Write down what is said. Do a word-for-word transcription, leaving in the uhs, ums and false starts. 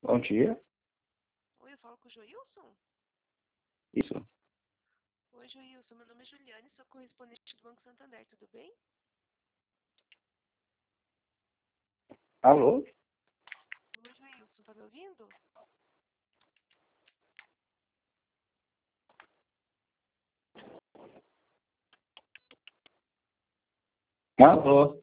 Bom dia. Oi, eu falo com o Joilson? Isso. Oi, Joilson. Meu nome é Juliane, sou correspondente do Banco Santander, tudo bem? Alô? Oi, Joilson, tá me ouvindo? Alô?